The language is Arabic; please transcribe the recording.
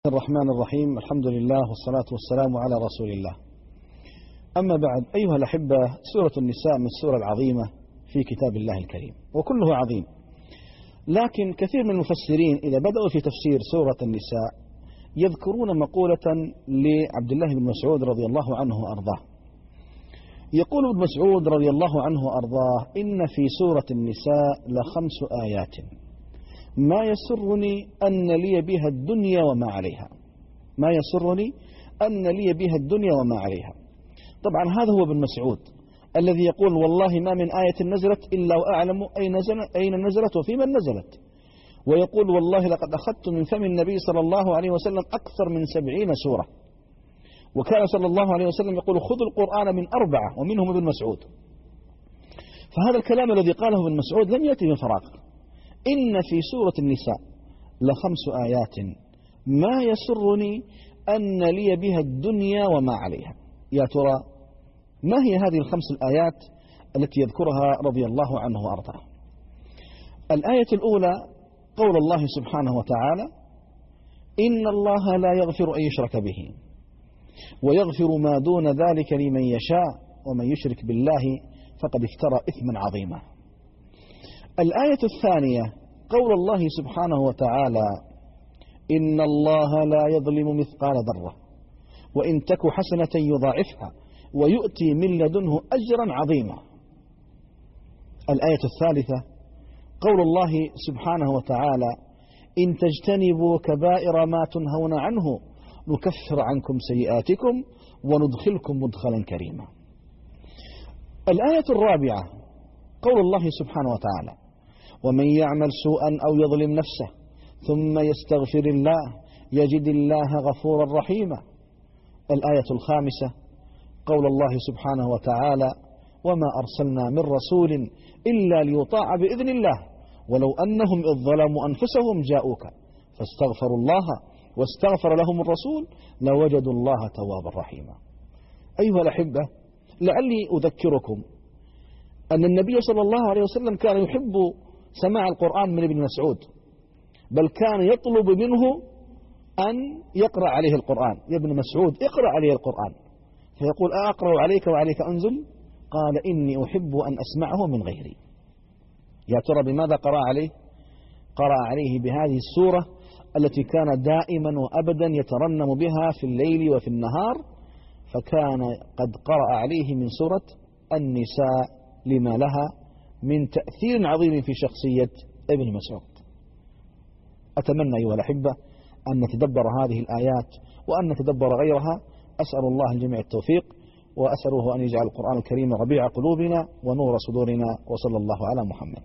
الرحمن الرحيم. الحمد لله والصلاة والسلام على رسول الله. أما بعد، أيها الأحبة، سورة النساء من السور العظيمة في كتاب الله الكريم، وكله عظيم. لكن كثير من المفسرين إذا بدأوا في تفسير سورة النساء يذكرون مقولة لعبد الله بن مسعود رضي الله عنه وأرضاه. يقول ابن مسعود رضي الله عنه وأرضاه: إن في سورة النساء ل5 آيات ما يسرني أن لي بها الدنيا وما عليها. ما يسرني أن لي بها الدنيا وما عليها. طبعا هذا هو ابن مسعود الذي يقول: والله ما من آية نزلت إلا وأعلم أين نزلت وفي من نزلت. ويقول: والله لقد أخذت من فم النبي صلى الله عليه وسلم أكثر من 70 سورة. وكان صلى الله عليه وسلم يقول: خذوا القرآن من 4، ومنهم ابن مسعود. فهذا الكلام الذي قاله ابن مسعود لم يأتي من فراغ. إن في سورة النساء ل5 آيات ما يسرني أن لي بها الدنيا وما عليها. يا ترى ما هي هذه ال5 الآيات التي يذكرها رضي الله عنه وأرضاه؟ الآية الأولى قول الله سبحانه وتعالى: إن الله لا يغفر أن يشرك به ويغفر ما دون ذلك لمن يشاء ومن يشرك بالله فقد افترى إثما عظيما. الآية الثانية قول الله سبحانه وتعالى: إن الله لا يظلم مثقال ذرة وإن تك حسنة يضاعفها ويؤتي من لدنه أجرا عظيما. الآية الثالثة قول الله سبحانه وتعالى: إن تجتنبوا كبائر ما تنهون عنه نكفر عنكم سيئاتكم وندخلكم مدخلا كريما. الآية الرابعة قول الله سبحانه وتعالى: ومن يعمل سوءا أو يظلم نفسه ثم يستغفر الله يجد الله غفورا رحيما. الآية الخامسة قول الله سبحانه وتعالى: وما أرسلنا من رسول إلا ليطاع بإذن الله ولو أنهم إذ ظلموا أنفسهم جاءوك فاستغفروا الله واستغفر لهم الرسول لوجدوا الله توابا رحيما. أيها الأحبة، لعلي أذكركم أن النبي صلى الله عليه وسلم كان يحب سماع القرآن من ابن مسعود، بل كان يطلب منه أن يقرأ عليه القرآن. يا ابن مسعود اقرأ عليه القرآن. فيقول: أقرأ عليك وعليك أنزل؟ قال: إني أحب أن أسمعه من غيري. يا ترى بماذا قرأ عليه؟ قرأ عليه بهذه السورة التي كان دائما وأبدا يترنم بها في الليل وفي النهار، فكان قد قرأ عليه من سورة النساء لما لها من تأثير عظيم في شخصية ابن مسعود. أتمنى أيها الأحبة أن نتدبر هذه الآيات وأن نتدبر غيرها. أسأل الله الجميع التوفيق، وأسأله أن يجعل القرآن الكريم ربيع قلوبنا ونور صدورنا، وصلى الله على محمد.